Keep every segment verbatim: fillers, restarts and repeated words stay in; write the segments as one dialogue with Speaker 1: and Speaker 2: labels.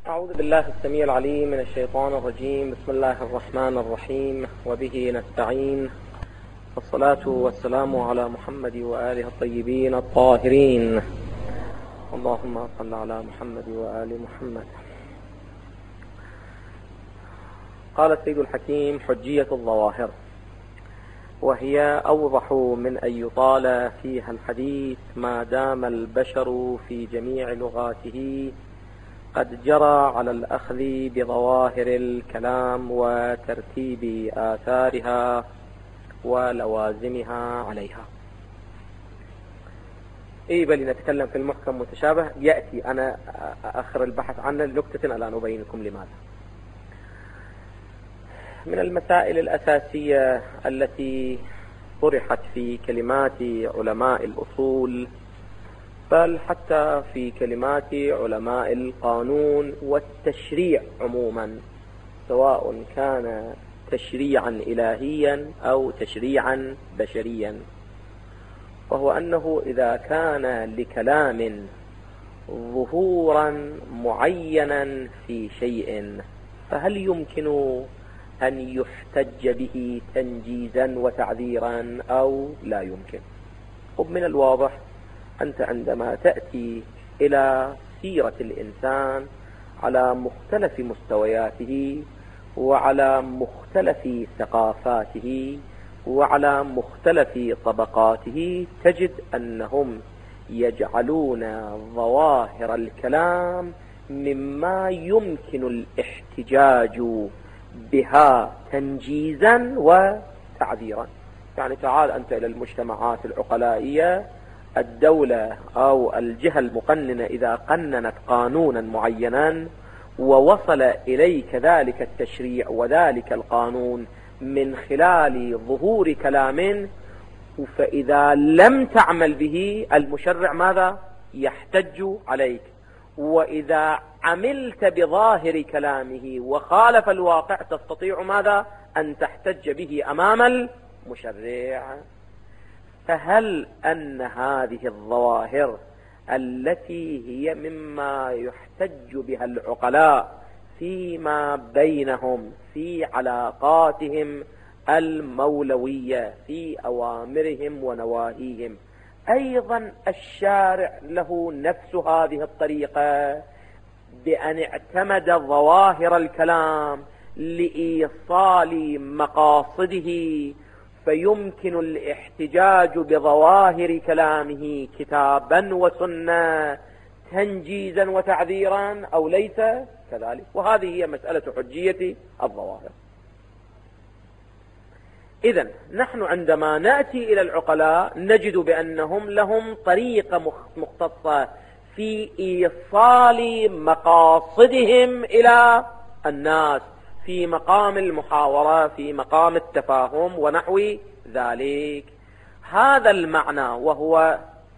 Speaker 1: أعوذ بالله السميع العليم من الشيطان الرجيم. بسم الله الرحمن الرحيم، وبه نستعين، والصلاة والسلام على محمد وآله الطيبين الطاهرين. اللهم صل على محمد وآل محمد. قال السيد الحكيم: حجية الظواهر، وهي أوضح من أن يطال فيها الحديث ما دام البشر في جميع لغاته قد جرى على الأخذ بظواهر الكلام وترتيب آثارها ولوازمها عليها. إيه بل نتكلم في المحكم متشابه، يأتي أنا أخر البحث عنه لنكتة الآن أبين لكم لماذا. من المسائل الأساسية التي طرحت في كلمات علماء الأصول، بل حتى في كلمات علماء القانون والتشريع عموما، سواء كان تشريعا إلهيا أو تشريعا بشريا، وهو أنه إذا كان لكلام ظهورا معينا في شيء فهل يمكن أن يحتج به تنجيزا وتعذيرا أو لا يمكن؟ ومن الواضح أنت عندما تأتي إلى سيرة الإنسان على مختلف مستوياته وعلى مختلف ثقافاته وعلى مختلف طبقاته، تجد أنهم يجعلون ظواهر الكلام مما يمكن الاحتجاج بها تنجيزا وتعذيرا. يعني تعال أنت إلى المجتمعات العقلائية، الدولة أو الجهة المقننة إذا قننت قانونا معينا ووصل إليك ذلك التشريع وذلك القانون من خلال ظهور كلام، فإذا لم تعمل به المشرع ماذا؟ يحتج عليك. وإذا عملت بظاهر كلامه وخالف الواقع تستطيع ماذا؟ أن تحتج به أمام المشرع. فهل أن هذه الظواهر التي هي مما يحتج بها العقلاء فيما بينهم في علاقاتهم المولوية في أوامرهم ونواهيهم، أيضا الشارع له نفس هذه الطريقة بأن اعتمد ظواهر الكلام لإيصال مقاصده، فيمكن الاحتجاج بظواهر كلامه كتابا وسنة تنجيزا وتعذيرا أو ليس كذلك؟ وهذه هي مسألة حجية الظواهر. إذن نحن عندما نأتي إلى العقلاء نجد بأنهم لهم طريقة مختصة في إيصال مقاصدهم إلى الناس في مقام المحاورة، في مقام التفاهم ونحو ذلك. هذا المعنى وهو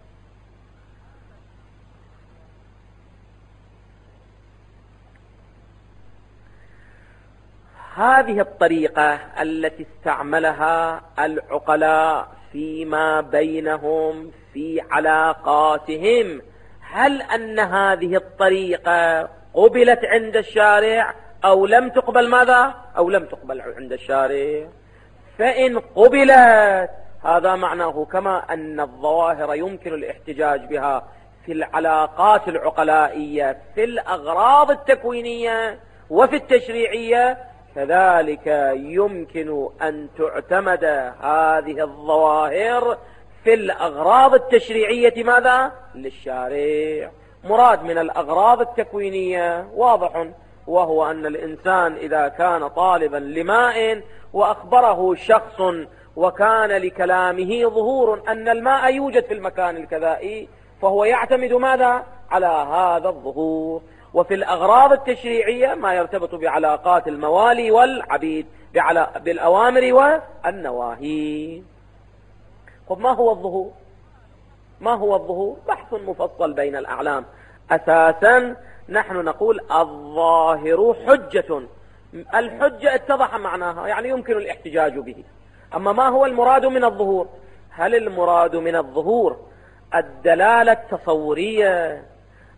Speaker 1: هذه الطريقة التي استعملها العقلاء فيما بينهم في علاقاتهم، هل أن هذه الطريقة قبلت عند الشارع أو لم تقبل ماذا؟ أو لم تقبل عند الشارع؟ فإن قبلت هذا معناه كما أن الظواهر يمكن الاحتجاج بها في العلاقات العقلائية في الأغراض التكوينية وفي التشريعية، كذلك يمكن أن تعتمد هذه الظواهر في الأغراض التشريعية ماذا؟ للشارع. مراد من الأغراض التكوينية واضح، وهو أن الإنسان إذا كان طالبا لماء وأخبره شخص وكان لكلامه ظهور أن الماء يوجد في المكان الكذائي، فهو يعتمد ماذا؟ على هذا الظهور. وفي الأغراض التشريعية ما يرتبط بعلاقات الموالي والعبيد بالأوامر والنواهي. طب ما هو الظهور؟ ما هو الظهور؟ بحث مفصل بين الأعلام. أساسا نحن نقول الظاهر حجة. الحجة اتضح معناها، يعني يمكن الاحتجاج به. أما ما هو المراد من الظهور؟ هل المراد من الظهور الدلالة التصورية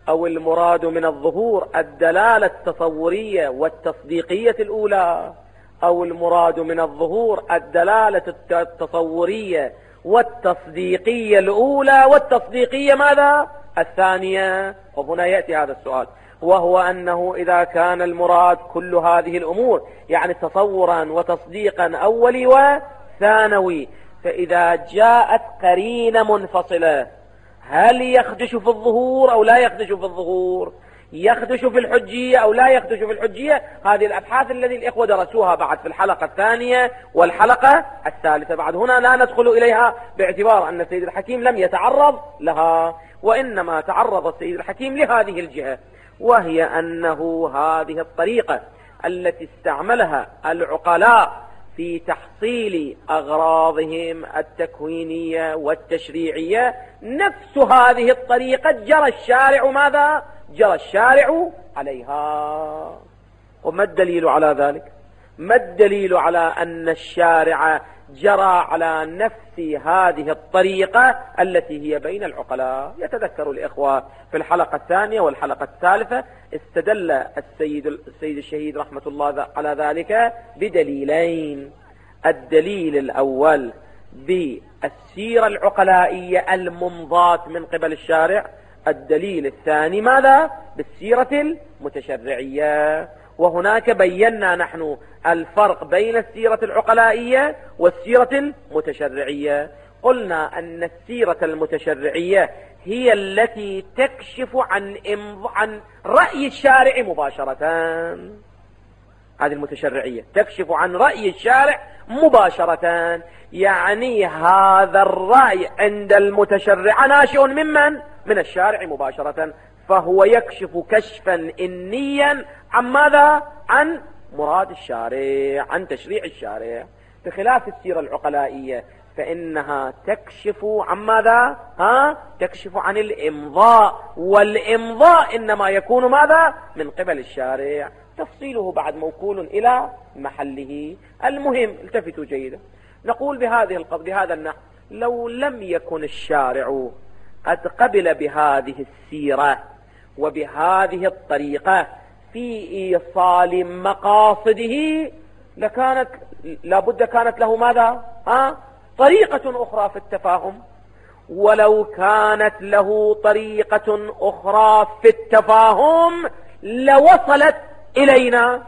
Speaker 1: أو المراد من الظهور الدلالة التصورية والتصديقية الأولى، أو المراد من الظهور الدلالة التصورية والتصديقية الأولى والتصديقية ماذا؟ الثانية. وهنا يأتي هذا السؤال، وهو أنه إذا كان المراد كل هذه الأمور يعني تصورا وتصديقا أولي وثانوي، فإذا جاءت قرينة منفصلة هل يخدش في الظهور أو لا يخدش في الظهور؟ يخدش في الحجية أو لا يخدش في الحجية؟ هذه الأبحاث الذي الإخوة درسوها بعد في الحلقة الثانية والحلقة الثالثة، بعد هنا لا ندخل إليها باعتبار أن السيد الحكيم لم يتعرض لها، وإنما تعرض السيد الحكيم لهذه الجهة، وهي أنه هذه الطريقة التي استعملها العقلاء في تحصيل أغراضهم التكوينية والتشريعية نفس هذه الطريقة جرى الشارع ماذا؟ جرى الشارع عليها. وما الدليل على ذلك؟ ما الدليل على أن الشارع جرى على نفس هذه الطريقة التي هي بين العقلاء؟ يتذكر الإخوة في الحلقة الثانية والحلقة الثالثة استدل السيد, السيد الشهيد رحمة الله على ذلك بدليلين. الدليل الأول بالسيرة العقلائية الممضاة من قبل الشارع، الدليل الثاني ماذا؟ بالسيرة المتشرعية. وهناك بينا نحن الفرق بين السيرة العقلائية والسيرة المتشرعية. قلنا أن السيرة المتشرعية هي التي تكشف عن عن رأي الشارع مباشرة. هذه المتشرعية تكشف عن رأي الشارع مباشرة، يعني هذا الرأي عند المتشرع ناشئ ممن؟ من الشارع مباشرة، فهو يكشف كشفا إنيا عن ماذا؟ عن مراد الشارع، عن تشريع الشارع، بخلاف السيرة العقلائية فإنها تكشف عن ماذا؟ ها؟ تكشف عن الإمضاء، والإمضاء إنما يكون ماذا؟ من قبل الشارع، تفصيله بعد موكول إلى محله. المهم التفتوا جيدا، نقول بهذه القضية بهذا النحو: لو لم يكن الشارع قد قبل بهذه السيرة وبهذه الطريقة في إيصال مقاصده لكانت لابد كانت له ماذا؟ ها؟ طريقة أخرى في التفاهم. ولو كانت له طريقة أخرى في التفاهم لوصلت إلينا،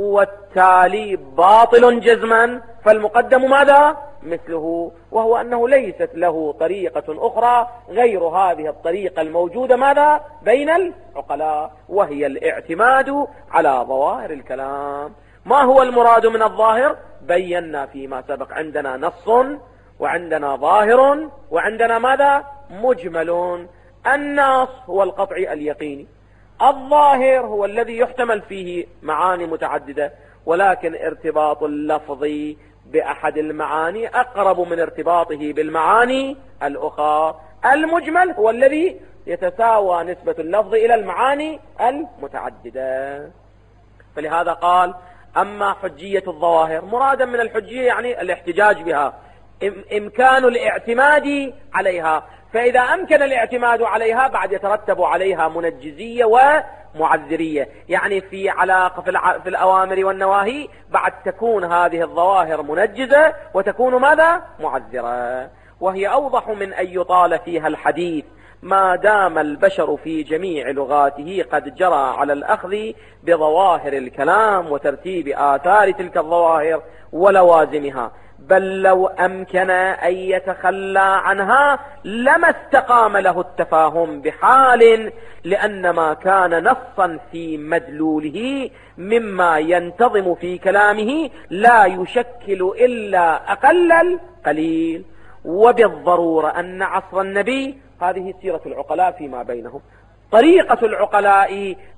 Speaker 1: والتالي باطل جزما، فالمقدم ماذا؟ مثله، وهو أنه ليست له طريقة أخرى غير هذه الطريقة الموجودة ماذا؟ بين العقلاء، وهي الاعتماد على ظواهر الكلام. ما هو المراد من الظاهر؟ بينا فيما سبق، عندنا نص وعندنا ظاهر وعندنا ماذا؟ مجمل. النص هو القطعي اليقيني، الظاهر هو الذي يحتمل فيه معاني متعددة، ولكن ارتباط اللفظ بأحد المعاني أقرب من ارتباطه بالمعاني الأخرى. المجمل هو الذي يتساوى نسبة اللفظ إلى المعاني المتعددة. فلهذا قال: أما حجية الظواهر، مرادا من الحجية يعني الاحتجاج بها، إمكان الاعتماد عليها، فإذا أمكن الاعتماد عليها بعد يترتب عليها منجزية ومعذرية، يعني في علاقة في الأوامر والنواهي بعد تكون هذه الظواهر منجزة وتكون ماذا؟ معذرة. وهي أوضح من أن يطال فيها الحديث ما دام البشر في جميع لغاته قد جرى على الأخذ بظواهر الكلام وترتيب آثار تلك الظواهر ولوازمها، بل لو أمكن أن يتخلى عنها لما استقام له التفاهم بحال، لأن ما كان نصا في مدلوله مما ينتظم في كلامه لا يشكل إلا أقل القليل. وبالضرورة أن عصر النبي هذه سيرة العقلاء فيما بينهم، طريقة العقلاء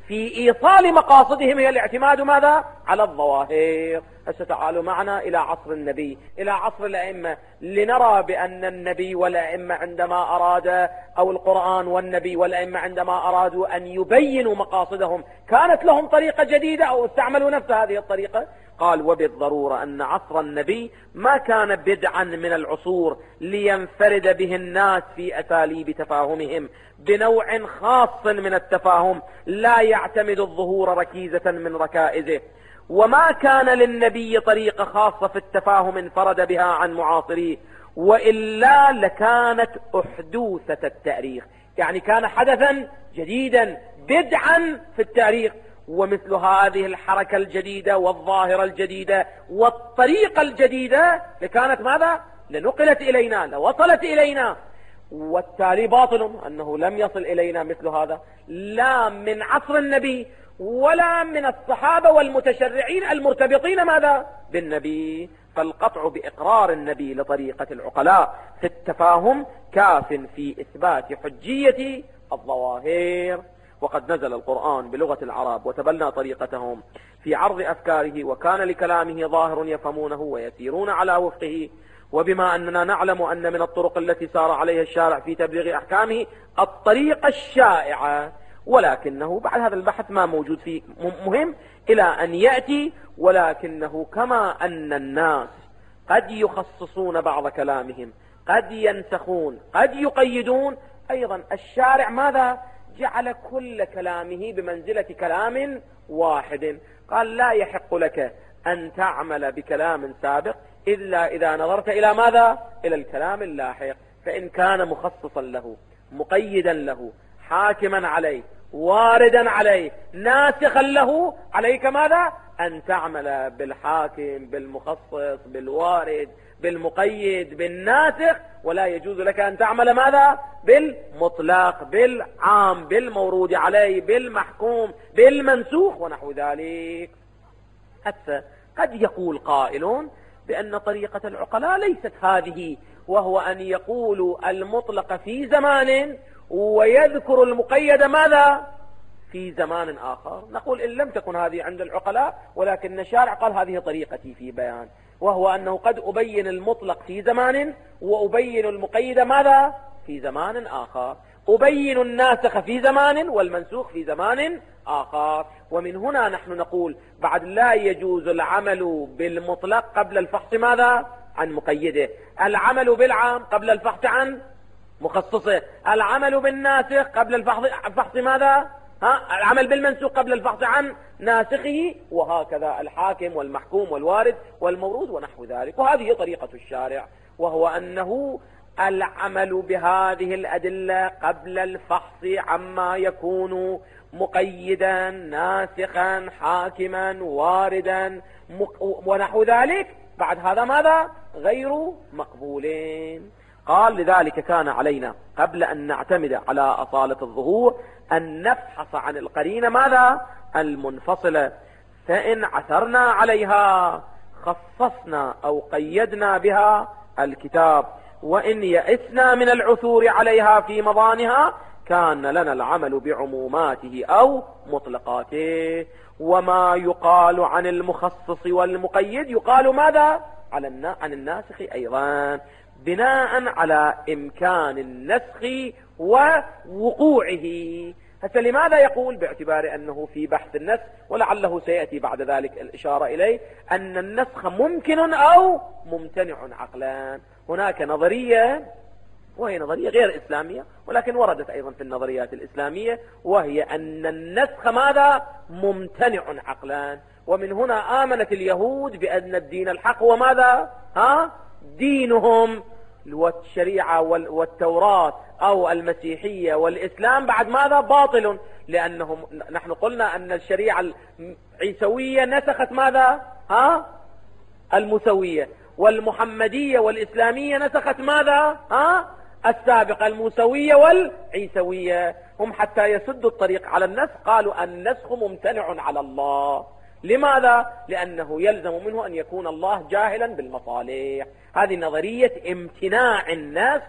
Speaker 1: في إيصال مقاصدهم هي الاعتماد ماذا؟ على الظواهر. هسه تعالوا معنا إلى عصر النبي، إلى عصر الأئمة، لنرى بأن النبي والأئمة عندما أراد، أو القرآن والنبي والأئمة عندما أرادوا أن يبينوا مقاصدهم كانت لهم طريقة جديدة أو استعملوا نفس هذه الطريقة. قال وبالضرورة أن عصر النبي ما كان بدعا من العصور لينفرد به الناس في أساليب تفاهمهم بنوع خاص من التفاهم لا يعتمد الظهور ركيزة من ركائزه، وما كان للنبي طريقة خاصة في التفاهم انفرد بها عن معاصريه، وإلا لكانت أحدوثة التاريخ، يعني كان حدثا جديدا بدعا في التاريخ. ومثل هذه الحركة الجديدة والظاهرة الجديدة والطريقة الجديدة لكانت ماذا؟ لنقلت إلينا، لوصلت إلينا، والتالي باطل أنه لم يصل إلينا مثل هذا لا من عصر النبي ولا من الصحابة والمتشرعين المرتبطين ماذا؟ بالنبي. فالقطع بإقرار النبي لطريقة العقلاء في التفاهم كاف في إثبات حجية الظواهر. وقد نزل القرآن بلغة العرب وتبنى طريقتهم في عرض أفكاره، وكان لكلامه ظاهر يفهمونه ويسيرون على وفقه. وبما أننا نعلم أن من الطرق التي سار عليها الشارع في تبليغ أحكامه الطريقة الشائعة، ولكنه بعد هذا البحث ما موجود فيه مهم إلى أن يأتي، ولكنه كما أن الناس قد يخصصون بعض كلامهم، قد ينسخون، قد يقيدون، أيضا الشارع ماذا؟ جعل كل كلامه بمنزلة كلام واحد. قال لا يحق لك أن تعمل بكلام سابق إلا إذا نظرت إلى ماذا؟ إلى الكلام اللاحق، فإن كان مخصصا له، مقيدا له، حاكما عليه، واردا عليه، ناسخا له، عليك ماذا؟ أن تعمل بالحاكم، بالمخصص، بالوارد، بالمقيد، بالناسخ، ولا يجوز لك أن تعمل ماذا؟ بالمطلق، بالعام، بالمورود عليه، بالمحكوم، بالمنسوخ ونحو ذلك. حتى قد يقول قائلون بأن طريقة العقلاء ليست هذه، وهو أن يقولوا المطلق في زمان ويذكر المقيد ماذا؟ في زمان آخر. نقول إن لم تكن هذه عند العقلاء، ولكن الشارع قال هذه طريقتي في بيان، وهو أنه قد أبين المطلق في زمان وأبين المقيد ماذا؟ في زمان آخر، أبين الناسخ في زمان والمنسوخ في زمان آخر. ومن هنا نحن نقول بعد لا يجوز العمل بالمطلق قبل الفحص ماذا؟ عن مقيده، العمل بالعام قبل الفحص عن مخصصه، العمل بالناسخ قبل الفحص ماذا؟ ها؟ العمل بالمنسوخ قبل الفحص عن ناسخه، وهكذا الحاكم والمحكوم والوارد والمورود ونحو ذلك. وهذه طريقة الشارع، وهو أنه العمل بهذه الأدلة قبل الفحص عما يكون مقيدا، ناسخا، حاكما، واردا ونحو ذلك، بعد هذا ماذا؟ غير مقبولين. قال لذلك كان علينا قبل أن نعتمد على أصالة الظهور أن نبحث عن القرينة ماذا؟ المنفصلة، فإن عثرنا عليها خصصنا أو قيدنا بها الكتاب، وإن يئسنا من العثور عليها في مضانها كان لنا العمل بعموماته أو مطلقاته. وما يقال عن المخصص والمقيد يقال ماذا؟ عن الناسخ أيضا، بناء على إمكان النسخ ووقوعه. هسه لماذا يقول؟ باعتبار أنه في بحث النسخ، ولعله سيأتي بعد ذلك الإشارة إليه، أن النسخ ممكن أو ممتنع عقلا. هناك نظرية وهي نظرية غير إسلامية، ولكن وردت أيضا في النظريات الإسلامية، وهي أن النسخ ماذا؟ ممتنع عقلا. ومن هنا آمنت اليهود بأن الدين الحق وماذا؟ ها؟ دينهم، والشريعة والتوراة أو المسيحية والإسلام بعد ماذا؟ باطل، لأنهم نحن قلنا أن الشريعة العيسوية نسخت ماذا؟ ها؟ الموسوية، والمحمدية والإسلامية نسخت ماذا؟ ها؟ السابقة الموسوية والعيسوية. هم حتى يسدوا الطريق على النسخ قالوا النسخ ممتنع على الله. لماذا؟ لأنه يلزم منه أن يكون الله جاهلا بالمصالح. هذه نظرية امتناع النسخ،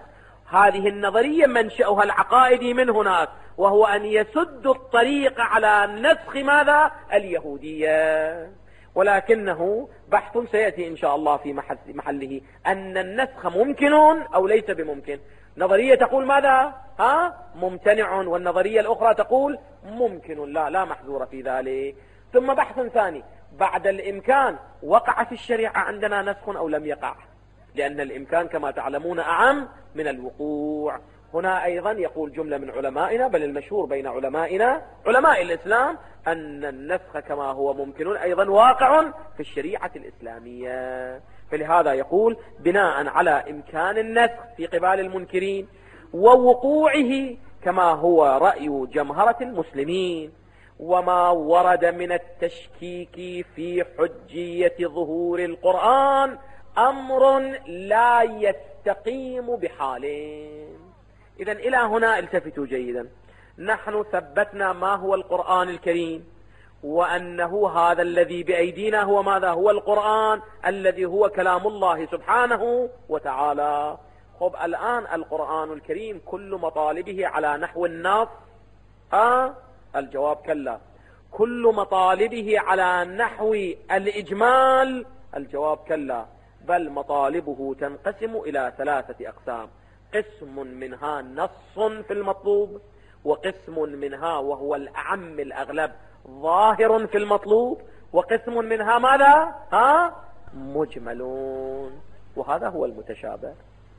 Speaker 1: هذه النظرية منشأها العقائدي من هناك، وهو أن يسد الطريق على نسخ ماذا؟ اليهودية. ولكنه بحث سيأتي إن شاء الله في محله، أن النسخ ممكن أو ليس بممكن. نظرية تقول ماذا؟ ها؟ ممتنع، والنظرية الأخرى تقول ممكن، لا لا محذور في ذلك. ثم بحث ثاني بعد الإمكان، وقع في الشريعة عندنا نسخ أو لم يقع؟ لأن الإمكان كما تعلمون أعم من الوقوع. هنا أيضا يقول جملة من علمائنا، بل المشهور بين علمائنا علماء الإسلام، أن النسخ كما هو ممكن أيضا واقع في الشريعة الإسلامية. فلهذا يقول بناء على إمكان النسخ في قبال المنكرين ووقوعه كما هو رأي جمهرة المسلمين، وما ورد من التشكيك في حجية ظهور القرآن أمر لا يستقيم بحالين. إذن إلى هنا التفتوا جيدا. نحن ثبتنا ما هو القرآن الكريم، وأنه هذا الذي بأيدينا هو ماذا؟ هو القرآن الذي هو كلام الله سبحانه وتعالى. خب الآن القرآن الكريم كل مطالبه على نحو النص؟ آه الجواب كلا. كل مطالبه على نحو الإجمال؟ الجواب كلا، بل مطالبه تنقسم إلى ثلاثة أقسام. قسم منها نص في المطلوب، وقسم منها وهو الأعم الأغلب ظاهر في المطلوب، وقسم منها ماذا؟ ها؟ مجملون، وهذا هو المتشابه.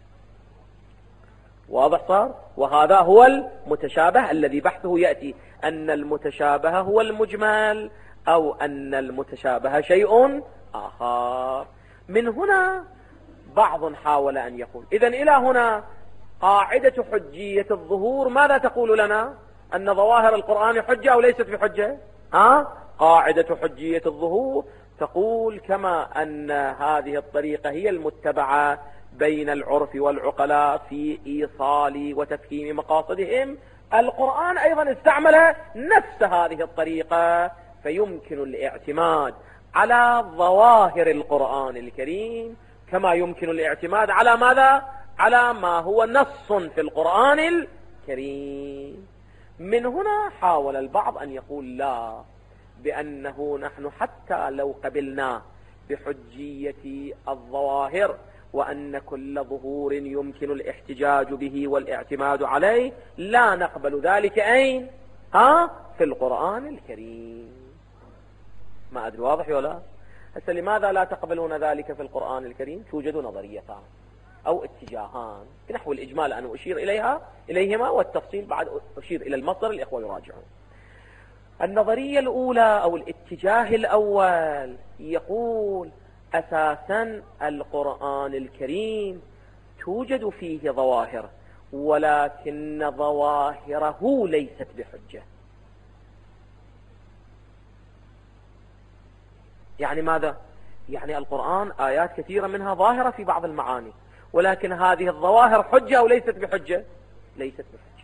Speaker 1: واضح صار؟ وهذا هو المتشابه الذي بحثه يأتي، أن المتشابه هو المجمل أو أن المتشابه شيء آخر. من هنا بعض حاول أن يقول إذن إلى هنا قاعدة حجية الظهور ماذا تقول لنا؟ أن ظواهر القرآن حجة أو ليست بحجة؟ ها؟ قاعدة حجية الظهور تقول كما أن هذه الطريقة هي المتبعة بين العرف والعقلاء في إيصال وتفهيم مقاصدهم، القرآن أيضا استعمل نفس هذه الطريقة، فيمكن الاعتماد على ظواهر القرآن الكريم كما يمكن الاعتماد على ماذا؟ على ما هو نص في القرآن الكريم. من هنا حاول البعض أن يقول لا، بأنه نحن حتى لو قبلنا بحجية الظواهر وأن كل ظهور يمكن الاحتجاج به والاعتماد عليه، لا نقبل ذلك أين؟ ها؟ في القرآن الكريم. ما أدري واضح ولا؟ هسه لماذا لا تقبلون ذلك في القرآن الكريم؟ توجد نظريتان أو اتجاهان نحو الإجمال أنا أشير إليها إليهما، والتفصيل بعد أشير إلى المصدر الإخوة يراجعون. النظرية الأولى أو الاتجاه الأول يقول أساسا القرآن الكريم توجد فيه ظواهر، ولكن ظواهره ليست بحجة. يعني ماذا؟ يعني القرآن آيات كثيرة منها ظاهرة في بعض المعاني، ولكن هذه الظواهر حجة أو ليست بحجة؟ ليست بحجة.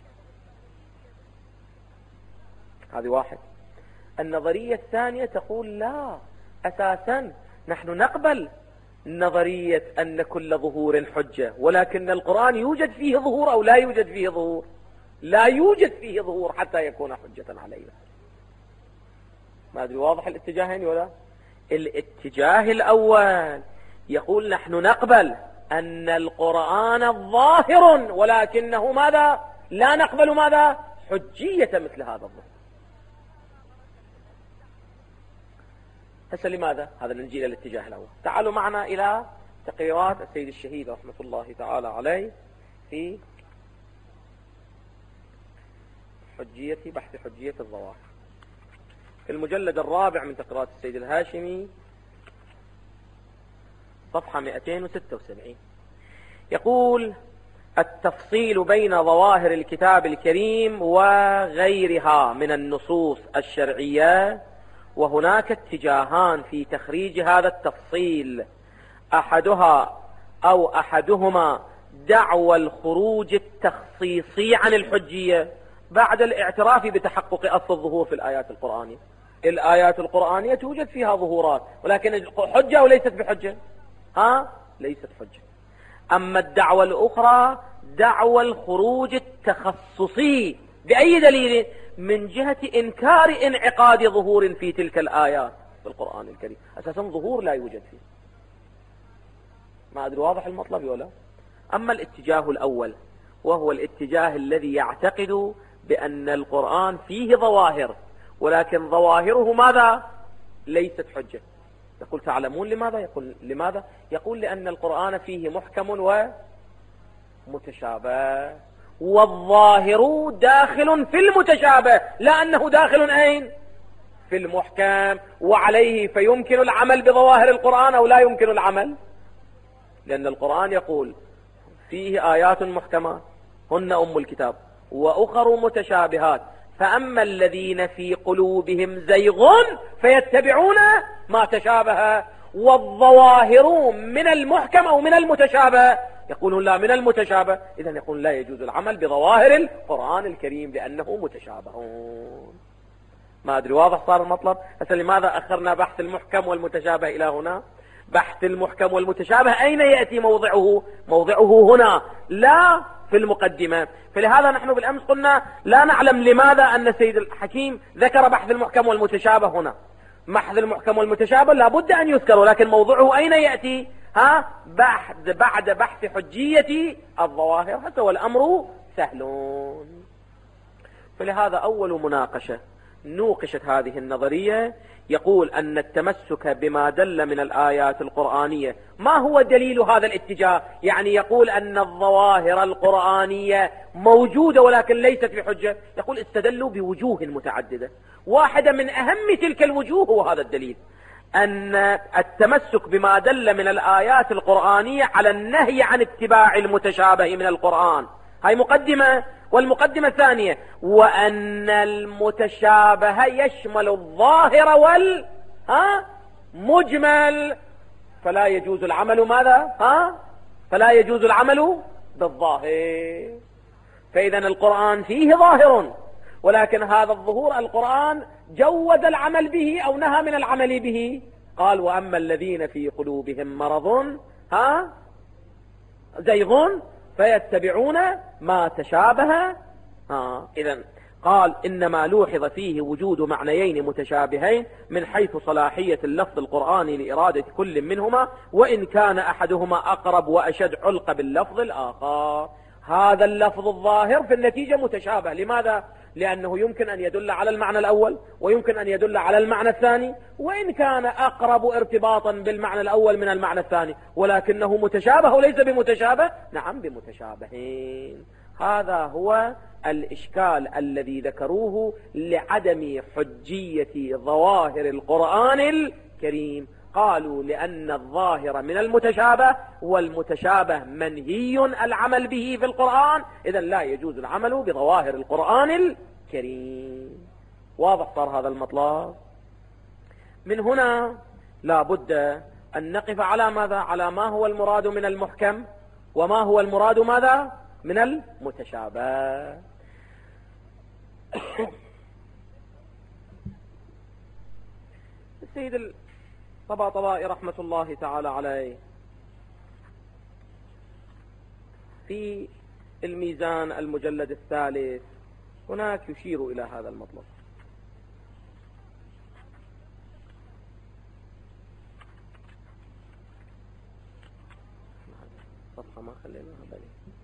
Speaker 1: هذه واحد. النظرية الثانية تقول لا، أساسا نحن نقبل نظرية أن كل ظهور حجة، ولكن القرآن يوجد فيه ظهور أو لا يوجد فيه ظهور؟ لا يوجد فيه ظهور حتى يكون حجة علينا. ما أدري واضح الاتجاهين ولا؟ الاتجاه الأول يقول نحن نقبل أن القرآن ظاهر، ولكنه ماذا؟ لا نقبل ماذا؟ حجية مثل هذا الظهور. هسه لماذا؟ هذا نجي إلى الاتجاه الأول. تعالوا معنا إلى تقريرات السيد الشهيد رحمة الله تعالى عليه في حجية بحث حجية الظواهر في المجلد الرابع من تقريرات السيد الهاشمي صفحة مئتين وستة وسبعين. يقول التفصيل بين ظواهر الكتاب الكريم وغيرها من النصوص الشرعية، وهناك اتجاهان في تخريج هذا التفصيل، أحدها أو أحدهما دعوى الخروج التخصيصي عن الحجية بعد الاعتراف بتحقق أصل الظهور في الآيات القرآنية. الآيات القرآنية توجد فيها ظهورات، ولكن حجة وليست بحجة؟ ها؟ ليست حجة. أما الدعوة الأخرى دعوى الخروج التخصصي. بأي دليل؟ من جهة إنكار انعقاد ظهور في تلك الآيات في القرآن الكريم. أساسا ظهور لا يوجد فيه. ما أدري واضح المطلب ولا؟ أما الاتجاه الأول وهو الاتجاه الذي يعتقد بأن القرآن فيه ظواهر، ولكن ظواهره ماذا؟ ليست حجة. يقول تعلمون لماذا؟ يقول لماذا؟ يقول لأن القرآن فيه محكم ومتشابه، والظاهر داخل في المتشابه، لا أنه داخل أين؟ في المحكم، وعليه فيمكن العمل بظواهر القرآن أو لا يمكن العمل، لأن القرآن يقول فيه آيات محكمات هن أم الكتاب وأخر متشابهات، فأما الذين في قلوبهم زيغ فيتبعون ما تشابه، والظواهر من المحكم أو من المتشابه يقولون لا من المتشابه، إذن يقول لا يجوز العمل بظواهر القرآن الكريم لأنه متشابه. ما أدري واضح صار المطلب؟ هسه لماذا أخرنا بحث المحكم والمتشابه إلى هنا؟ بحث المحكم والمتشابه أين يأتي موضعه؟ موضعه هنا لا في المقدمة. فلهذا نحن بالأمس قلنا لا نعلم لماذا أن السيد الحكيم ذكر بحث المحكم والمتشابه هنا. بحث المحكم والمتشابه لابد أن يذكر، لكن موضعه أين يأتي؟ ها بحث بعد بحث حجية الظواهر، حتى والأمر سهلون. فلهذا أول مناقشة نوقشت هذه النظرية يقول أن التمسك بما دل من الآيات القرآنية. ما هو دليل هذا الاتجاه؟ يعني يقول أن الظواهر القرآنية موجودة ولكن ليست بحجة. يقول استدلوا بوجوه متعددة، واحدة من أهم تلك الوجوه هو هذا الدليل، أن التمسك بما دل من الآيات القرآنية على النهي عن اتباع المتشابه من القرآن. هاي مقدمة. والمقدمة الثانية وأن المتشابه يشمل الظاهر وال ها مجمل، فلا يجوز العمل ماذا؟ ها فلا يجوز العمل بالظاهر. فإذا القرآن فيه ظاهر، ولكن هذا الظهور القرآن جوز العمل به أو نهى من العمل به. قال وأما الذين في قلوبهم مرض ها زيغ فيتبعون ما تشابه. ها إذن قال إنما لوحظ فيه وجود معنيين متشابهين من حيث صلاحية اللفظ القرآني لإرادة كل منهما، وإن كان أحدهما أقرب وأشد علق باللفظ الآخر. هذا اللفظ الظاهر في النتيجة متشابه. لماذا؟ لأنه يمكن أن يدل على المعنى الأول ويمكن أن يدل على المعنى الثاني، وإن كان أقرب ارتباطا بالمعنى الأول من المعنى الثاني، ولكنه متشابه وليس بمتشابه. نعم بمتشابهين. هذا هو الإشكال الذي ذكروه لعدم حجية ظواهر القرآن الكريم. قالوا لأن الظاهر من المتشابه والمتشابه منهي العمل به في القرآن، إذن لا يجوز العمل بظواهر القرآن الكريم. واضح صار هذا المطلب؟ من هنا لا بد أن نقف على ماذا؟ على ما هو المراد من المحكم وما هو المراد ماذا؟ من المتشابه. السيد الطباطبائي رحمة الله تعالى عليه في الميزان المجلد الثالث هناك يشير إلى هذا المطلب. صفحة ما خليناها بالي.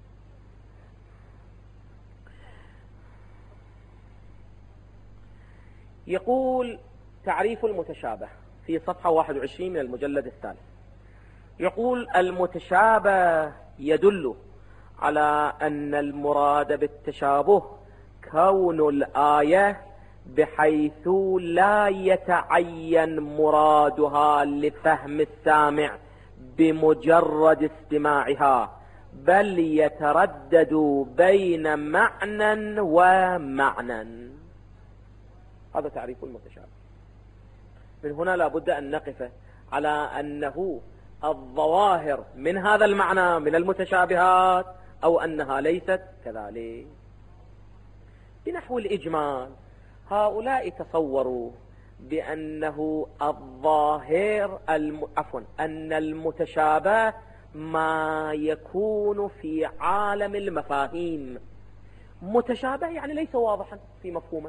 Speaker 1: يقول تعريف المتشابه في صفحة واحد وعشرين من المجلد الثالث. يقول المتشابه يدل على أن المراد بالتشابه كون الآية بحيث لا يتعين مرادها لفهم السامع بمجرد استماعها، بل يتردد بين معنى ومعنى. هذا تعريف المتشابه. من هنا لا بد أن نقف على أنه الظواهر من هذا المعنى من المتشابهات أو أنها ليست كذلك. بنحو الإجمال هؤلاء تصوروا بأنه الظاهر الم... عفوا أن المتشابه ما يكون في عالم المفاهيم متشابه يعني ليس واضحا في مفهومه.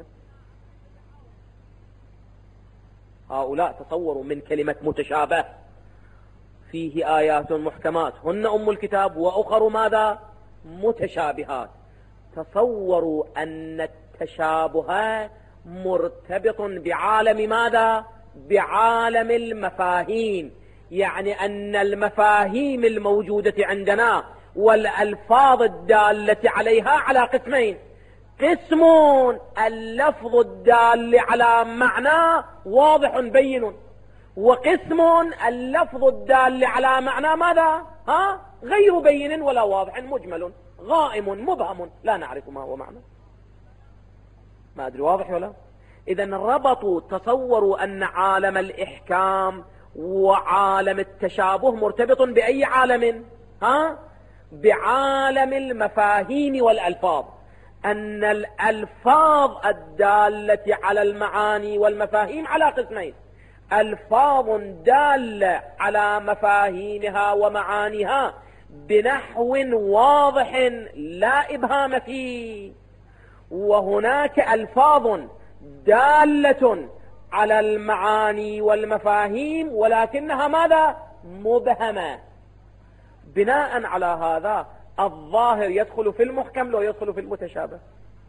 Speaker 1: هؤلاء تصوروا من كلمة متشابه فيه آيات محكمات هن أم الكتاب وأخر ماذا متشابهات. تصوروا أن التشابه مرتبط بعالم ماذا بعالم المفاهيم، يعني أن المفاهيم الموجودة عندنا والألفاظ الدالة عليها على قسمين: قسم اللفظ الدال على معنى واضح بين، وقسم اللفظ الدال على معنى ماذا ها غير بين ولا واضح، مجمل غائم مبهم لا نعرف ما هو معنى. ما أدري واضح ولا؟ إذن ربطوا، تصوروا أن عالم الإحكام وعالم التشابه مرتبط بأي عالم ها بعالم المفاهيم والألفاظ، أن الألفاظ الدالة على المعاني والمفاهيم على قسمين: ألفاظ دالة على مفاهيمها ومعانيها بنحو واضح لا إبهام فيه، وهناك ألفاظ دالة على المعاني والمفاهيم ولكنها ماذا مبهمة. بناء على هذا الظاهر يدخل في المحكم لو يدخل في المتشابه.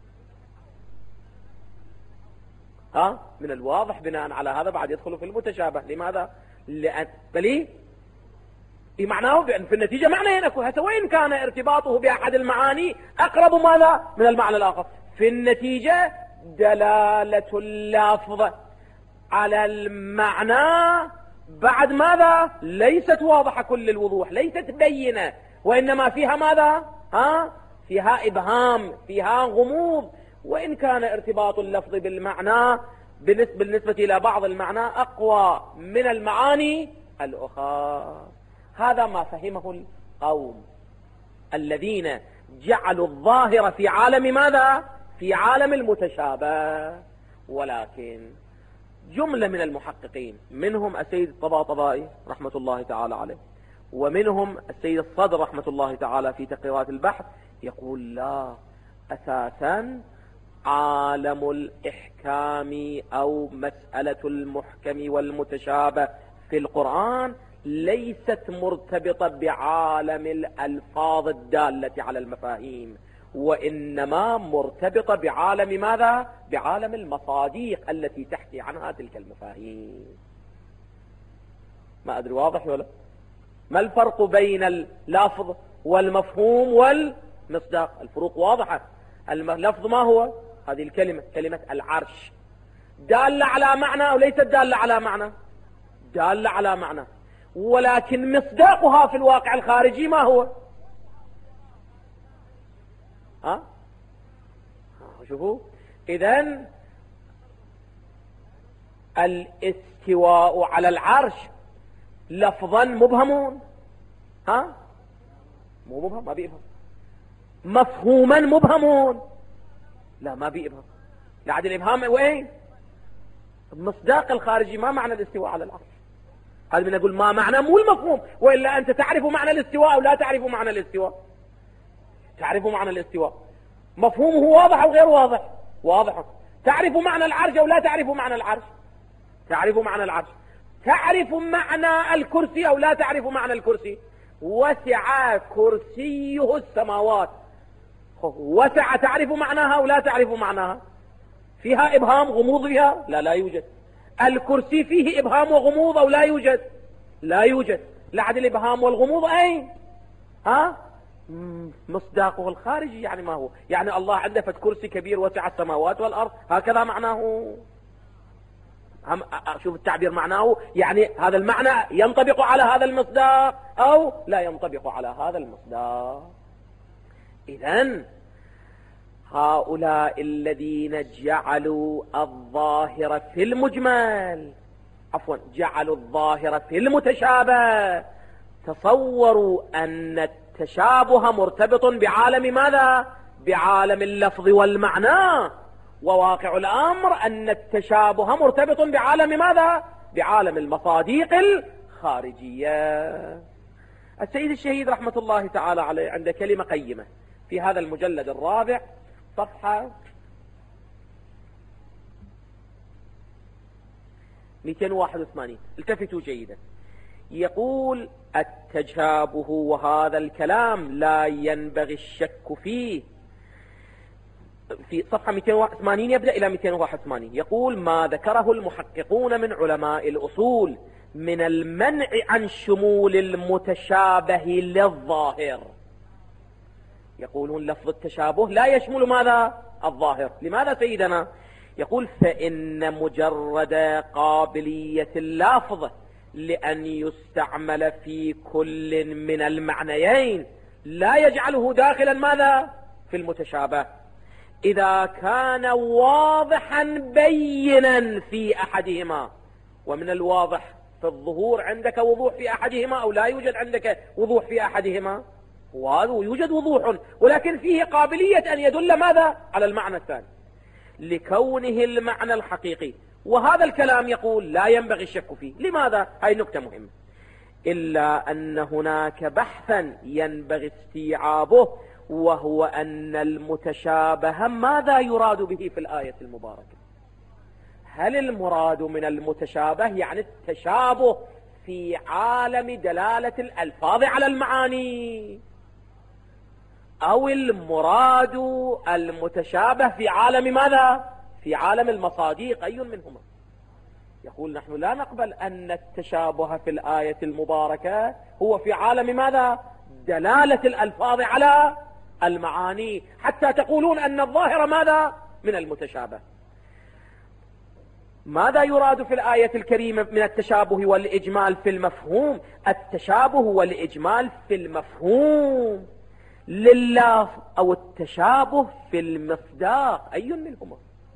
Speaker 1: ها من الواضح بناء على هذا بعد يدخل في المتشابه. لماذا؟ لأن بلي معناه في النتيجة معنى ينكو حتى وإن كان ارتباطه بأحد المعاني أقرب ماذا من المعنى الآخر. في النتيجة دلالة اللفظ على المعنى بعد ماذا ليست واضحة كل الوضوح، ليست بينة، وإنما فيها ماذا ها فيها إبهام، فيها غموض. وإن كان ارتباط اللفظ بالمعنى بالنسبة, بالنسبة إلى بعض المعنى أقوى من المعاني الأخرى. هذا ما فهمه القوم الذين جعلوا الظاهر في عالم ماذا في عالم المتشابه. ولكن جملة من المحققين منهم السيد الطباطبائي رحمة الله تعالى عليه، ومنهم السيد الصدر رحمة الله تعالى في تقريرات البحث، يقول لا، أساسا عالم الإحكام أو مسألة المحكم والمتشابه في القرآن ليست مرتبطة بعالم الألفاظ الدالة على المفاهيم، وإنما مرتبطة بعالم ماذا بعالم المصاديق التي تحكي عنها تلك المفاهيم. ما أدري واضح ولا؟ ما الفرق بين اللفظ والمفهوم والمصداق؟ الفروق واضحة. اللفظ ما هو؟ هذه الكلمة كلمة العرش دالة على معنى أو ليست دالة على معنى؟ دالة على معنى، ولكن مصداقها في الواقع الخارجي ما هو؟ ها شوفوا، إذن الاستواء على العرش لفظا مبهمون، ها مو مبهم، ما بيبهم. مفهوما مبهمون، لا ما بيبهم. لعد الإبهام وين؟ المصداق الخارجي. ما معنى الاستواء على العرش؟ هذا من أقول ما معنى مو المفهوم، وإلا أنت تعرف معنى الاستواء أو لا تعرف معنى الاستواء؟ تعرف معنى الاستواء، مفهومه واضح أو غير واضح؟ واضح. تعرف معنى العرش أو لا تعرف معنى العرش؟ تعرف معنى العرش. تعرف معنى الكرسي أو لا تعرف معنى الكرسي؟ وسع كرسيه السماوات، وسع، تعرف معناها أو لا تعرف معناها؟ فيها إبهام غموض فيها؟ لا لا يوجد. الكرسي فيه إبهام وغموض أو لا يوجد؟ لا يوجد. لعد الإبهام والغموض أين؟ ها مصداقه الخارجي. يعني ما هو؟ يعني الله عنده فت كرسي كبير وسع السماوات والأرض، هكذا معناه. هم شوف التعبير معناه، يعني هذا المعنى ينطبق على هذا المصداق أو لا ينطبق على هذا المصداق. إذن هؤلاء الذين جعلوا الظاهر في المجمل، عفوا جعلوا الظاهر في المتشابه، تصوروا أن التشابه مرتبط بعالم ماذا بعالم اللفظ والمعنى، وواقع الأمر أن التشابه مرتبط بعالم ماذا بعالم المصاديق الخارجية. السيد الشهيد رحمة الله تعالى عليه عنده كلمة قيمة في هذا المجلد الرابع صفحة مئتين وواحد وثمانين، التفتوا جيدا. يقول: التشابه وهذا الكلام لا ينبغي الشك فيه. في صفحة مئتين وثمانين يبدأ إلى مئتين وواحد وثمانين يقول: ما ذكره المحققون من علماء الأصول من المنع عن شمول المتشابه للظاهر. يقولون لفظ التشابه لا يشمل ماذا؟ الظاهر. لماذا سيدنا؟ يقول: فإن مجرد قابلية اللفظ لأن يستعمل في كل من المعنيين لا يجعله داخلا ماذا؟ في المتشابه. إذا كان واضحا بينا في أحدهما، ومن الواضح في الظهور عندك وضوح في أحدهما أو لا يوجد عندك وضوح في أحدهما، يوجد وضوح ولكن فيه قابلية أن يدل ماذا؟ على المعنى الثاني لكونه المعنى الحقيقي. وهذا الكلام يقول لا ينبغي الشك فيه. لماذا؟ هاي نكتة مهمة. إلا أن هناك بحثا ينبغي استيعابه، وهو أن المتشابه ماذا يراد به في الآية المباركة؟ هل المراد من المتشابه يعني التشابه في عالم دلالة الألفاظ على المعاني، أو المراد المتشابه في عالم ماذا؟ في عالم المصاديق؟ أي منهما؟ يقول: نحن لا نقبل أن التشابه في الآية المباركة هو في عالم ماذا؟ دلالة الألفاظ على المعاني، حتى تقولون أن الظاهر ماذا؟ من المتشابه. ماذا يراد في الآية الكريمة من التشابه والإجمال في المفهوم؟ التشابه والإجمال في المفهوم لله، أو التشابه في المصداق؟ أي منهما؟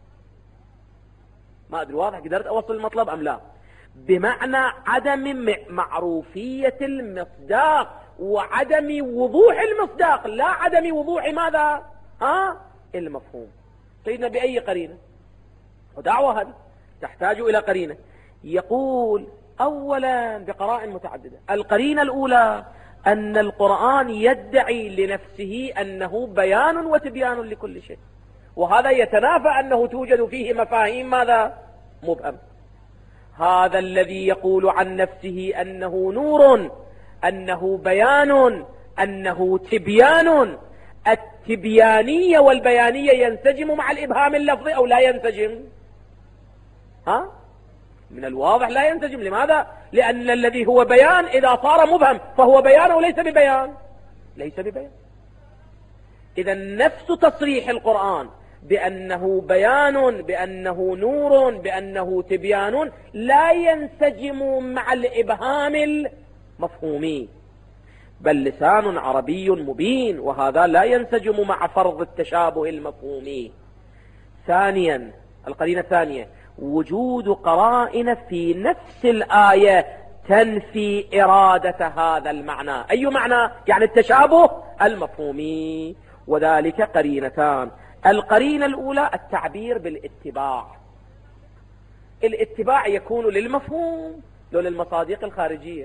Speaker 1: ما أدري واضح قدرت أوصل المطلب أم لا؟ بمعنى عدم معروفية المصداق وعدم وضوح المصداق، لا عدم وضوح ماذا؟ ها؟ المفهوم. سيدنا بأي قرينة؟ ودعوة هذه تحتاج إلى قرينة. يقول: أولا بقرائن متعددة. القرينة الأولى أن القرآن يدعي لنفسه أنه بيان وتبيان لكل شيء، وهذا يتنافى أنه توجد فيه مفاهيم ماذا؟ مبهم. هذا الذي يقول عن نفسه أنه نور، أنه بيان، أنه تبيان، التبيانية والبيانية ينسجم مع الإبهام اللفظي أو لا ينسجم؟ ها؟ من الواضح لا ينسجم. لماذا؟ لأن الذي هو بيان إذا صار مبهم فهو بيان وليس ببيان، ليس ببيان. إذا نفس تصريح القرآن بأنه بيان، بأنه نور، بأنه تبيان لا ينسجم مع الإبهام المفهومي، بل لسان عربي مبين، وهذا لا ينسجم مع فرض التشابه المفهومي. ثانيا، القرينة الثانية: وجود قرائن في نفس الآية تنفي إرادة هذا المعنى. أي معنى؟ يعني التشابه المفهومي، وذلك قرينتان. القرينة الأولى التعبير بالاتباع. الاتباع يكون للمفهوم لو للمصادق الخارجية.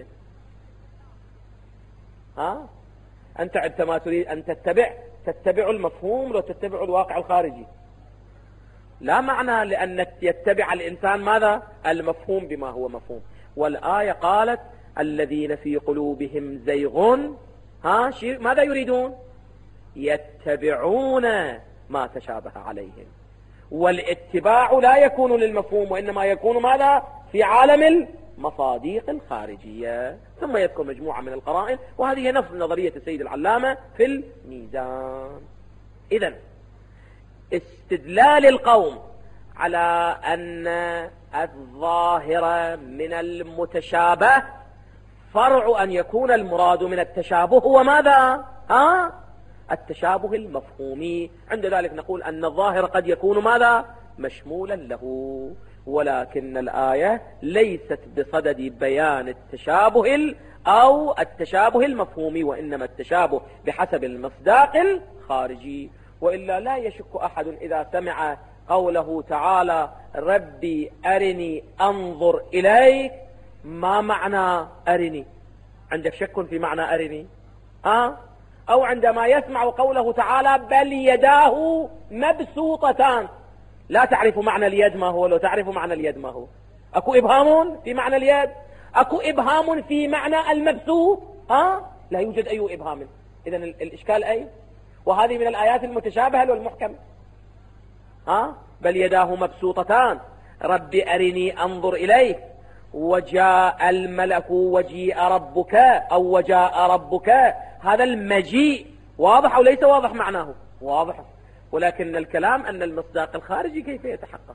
Speaker 1: ها؟ أنت عندما تريد أن تتبع تتبع المفهوم لو تتبع الواقع الخارجي، لا معنى لأن يتبع الإنسان ماذا؟ المفهوم بما هو مفهوم. والآية قالت: الذين في قلوبهم زيغ ها شيء ماذا يريدون؟ يتبعون ما تشابه عليهم. والاتباع لا يكون للمفهوم، وإنما يكون ماذا؟ في عالم المصاديق الخارجية. ثم يذكر مجموعة من القرائن، وهذه نفس نظرية السيد العلامة في الميزان. إذن استدلال القوم على أن الظاهر من المتشابه فرع أن يكون المراد من التشابه هو ماذا؟ ها؟ التشابه المفهومي. عند ذلك نقول أن الظاهر قد يكون ماذا؟ مشمولا له، ولكن الآية ليست بصدد بيان التشابه أو التشابه المفهومي، وإنما التشابه بحسب المصداق الخارجي. وإلا لا يشك أحد إذا سمع قوله تعالى: ربي أرني أنظر إليك، ما معنى أرني؟ عندك شك في معنى أرني؟ آه؟ أو عندما يسمع قوله تعالى بل يداه مبسوطتان، لا تعرف معنى اليد ما هو؟ لو تعرف معنى اليد ما هو؟ أكو إبهام في معنى اليد؟ أكو إبهام في معنى المبسوط؟ آه؟ لا يوجد أي إبهام. إذن الإشكال أي؟ وهذه من الآيات المتشابهة والمحكمة. آه؟ بل يداه مبسوطتان رب أرني أنظر إليك وجاء الملك وجيء ربك أو وجاء ربك. هذا المجيء واضح أو ليس واضح معناه؟ واضح، ولكن الكلام أن المصداق الخارجي كيف يتحقق.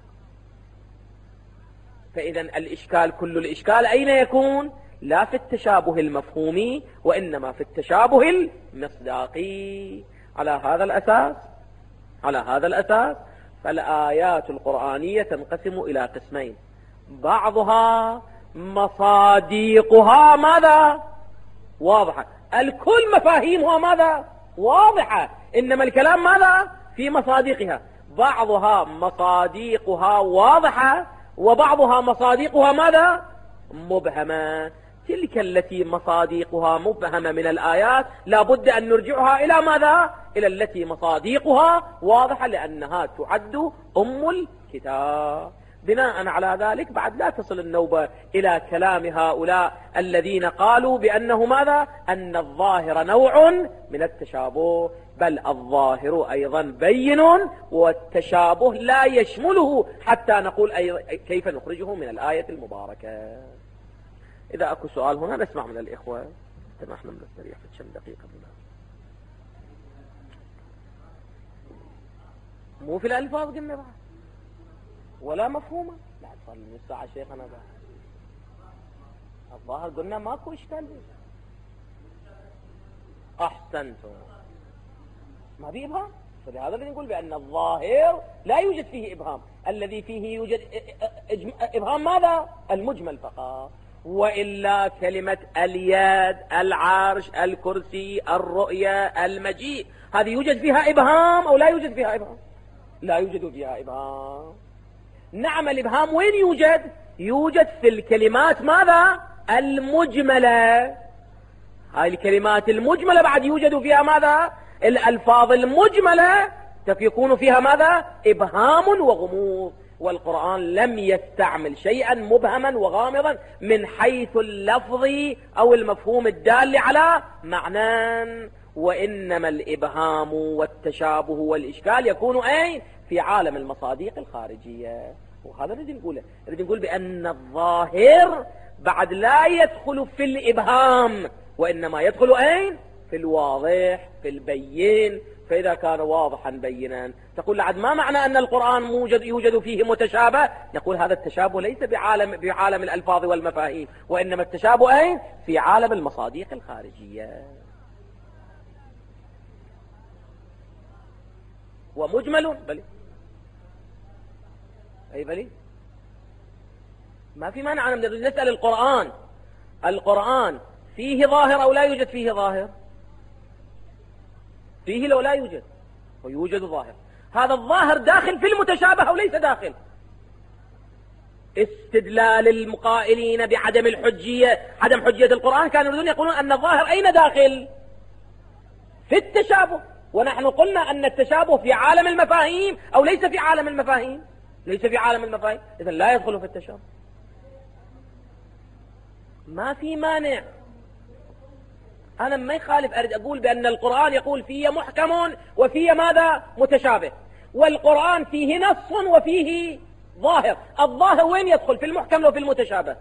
Speaker 1: فإذا الإشكال كل الإشكال أين يكون؟ لا في التشابه المفهومي وإنما في التشابه المصداقي. على هذا الأساس على هذا الأساس فالآيات القرآنية تنقسم إلى قسمين، بعضها مصاديقها ماذا؟ واضحة، الكل مفاهيمها ماذا؟ واضحة، إنما الكلام ماذا؟ في مصاديقها. بعضها مصاديقها واضحة وبعضها مصاديقها ماذا؟ مبهمة. تلك التي مصاديقها مبهمة من الآيات لا بد أن نرجعها إلى ماذا؟ إلى التي مصاديقها واضحة، لأنها تعد أم الكتاب. بناء على ذلك بعد لا تصل النوبة إلى كلام هؤلاء الذين قالوا بأنه ماذا؟ أن الظاهر نوع من التشابه، بل الظاهر أيضا بين والتشابه لا يشمله حتى نقول أي كيف نخرجه من الآية المباركة. إذا أكو سؤال هنا نسمع من الإخوة. تمام، احنا بنستريح في كم دقيقة هنا. مو في الألفاظ قلنا بعد ولا مفهومة؟ لا صار لي نص ساعة شيخنا بعد. الظاهر قلنا ماكو إشكال. أحسنتم، ما في إبهام. فلهذا الذي نقول بأن الظاهر لا يوجد فيه إبهام، الذي فيه يوجد إبهام ماذا؟ المجمل فقط. وإلا كلمة اليد، العرش، الكرسي، الرؤية، المجيء، هذه يوجد فيها إبهام أو لا يوجد فيها إبهام؟ لا يوجد فيها إبهام. نعم، الإبهام وين يوجد؟ يوجد في الكلمات ماذا؟ المجملة. هاي الكلمات المجملة بعد يوجد فيها ماذا؟ الألفاظ المجملة يكون فيها ماذا؟ إبهام وغموض. والقرآن لم يستعمل شيئا مبهما وغامضا من حيث اللفظ أو المفهوم الدال على معنى، وإنما الإبهام والتشابه والإشكال يكون أين؟ في عالم المصاديق الخارجية. وهذا الذي نقوله، الذي نقول بأن الظاهر بعد لا يدخل في الإبهام وإنما يدخل أين؟ في الواضح، في البين. فإذا كان واضحا بينا تقول لعد ما معنى أن القرآن موجد يوجد فيه متشابه؟ نقول هذا التشابه ليس بعالم, بعالم الألفاظ والمفاهيم، وإنما التشابه أين؟ في عالم المصاديق الخارجية. ومجمل بلي أي بلي ما في مانع أن نسأل القرآن القرآن فيه ظاهر أو لا يوجد فيه ظاهر؟ فيه لو لا يوجد ويوجد ظاهر. هذا الظاهر داخل في المتشابه أو ليس داخل؟ استدلال المقائلين بعدم الحجية، عدم حجية القرآن، كانوا يريدون يقولون أن الظاهر أين داخل؟ في التشابه. ونحن قلنا أن التشابه في عالم المفاهيم أو ليس في عالم المفاهيم؟ ليس في عالم المفاهيم، إذن لا يدخل في التشابه. ما في مانع. أنا ما يخالف أريد أقول بأن القرآن يقول فيه محكم وفيه ماذا؟ متشابه، والقرآن فيه نص وفيه ظاهر. الظاهر وين يدخل؟ في المحكم وفي المتشابه؟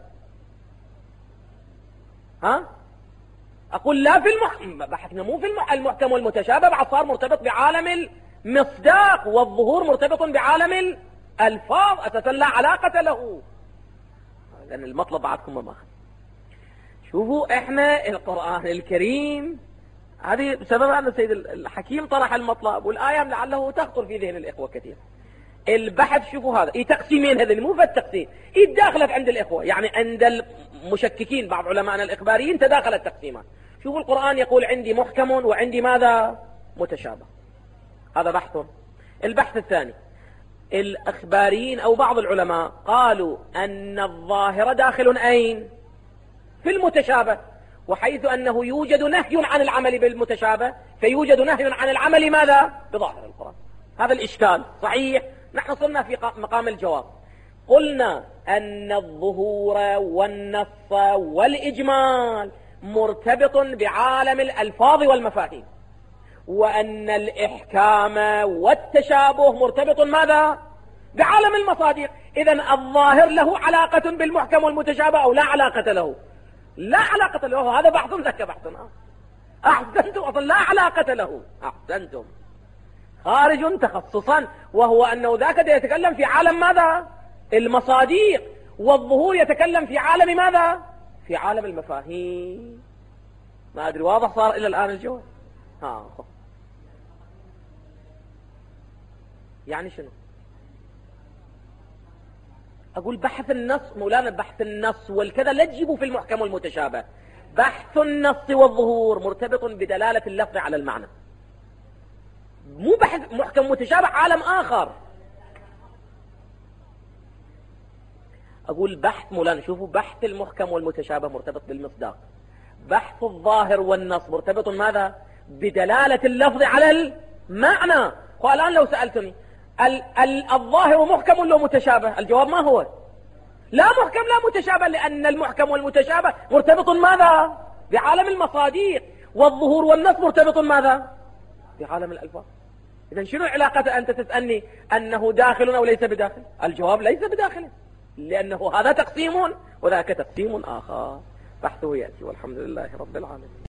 Speaker 1: ها؟ أقول لا في المحكم، بحثنا مو في المحكم والمتشابه، بعد صار مرتبط بعالم المصداق، والظهور مرتبط بعالم الألفاظ أساسا لا علاقة له. لأن المطلب بعدكم ما ماخذ. شوفوا احنا القرآن الكريم، هذه بسبب أن السيد الحكيم طرح المطلب، والآية لعله تخطر في ذهن الإخوة كثير. البحث شوفوا هذا اي تقسيمين، هذين مو في التقسيم، اي تداخلت عند الإخوة، يعني عند المشككين بعض علماءنا الإخباريين تداخلت تقسيمات. شوفوا القرآن يقول عندي محكم وعندي ماذا؟ متشابه. هذا بحث. البحث الثاني، الإخباريين أو بعض العلماء قالوا أن الظاهر داخل أين؟ في المتشابه، وحيث أنه يوجد نهي عن العمل بالمتشابه فيوجد نهي عن العمل ماذا؟ بظاهر القرآن. هذا الإشكال صحيح. نحن صرنا في مقام الجواب. قلنا أن الظهور والنص والإجمال مرتبط بعالم الألفاظ والمفاهيم، وأن الإحكام والتشابه مرتبط ماذا؟ بعالم المصادر. إذن الظاهر له علاقة بالمحكم والمتشابه أو لا علاقة له؟ لا علاقة له. هذا بحث ذاك بحث. أحسنتم. أصلا لا علاقة له. أحسنتم. خارج تخصصا، وهو أنه ذاك يتكلم في عالم ماذا؟ المصادر، والظهور يتكلم في عالم ماذا؟ في عالم المفاهيم. ما أدري واضح صار إلى الآن الجواب؟ ها يعني شنو؟ أقول بحث النص مولانا، بحث النص والكذا لا تجيبوا في المحكم والمتشابه. بحث النص والظهور مرتبط بدلالة اللفظ على المعنى، مو بحث محكم متشابه عالم آخر. أقول بحث مولانا، شوفوا، بحث المحكم والمتشابه مرتبط بالمصداق، بحث الظاهر والنص مرتبط ماذا؟ بدلالة اللفظ على المعنى. والآن لو سألتني ال ال الظاهر محكم ولا متشابه؟ الجواب ما هو؟ لا محكم لا متشابه، لأن المحكم والمتشابه مرتبط ماذا؟ بعالم المصادر، والظهور والنص مرتبط ماذا؟ بعالم الألفاظ. إذن شنو علاقة أنت تسألني أنه داخل أو ليس بداخل؟ الجواب ليس بداخل، لأنه هذا تقسيم وذاك تقسيم آخر. بحثه يأتي، والحمد لله رب العالمين.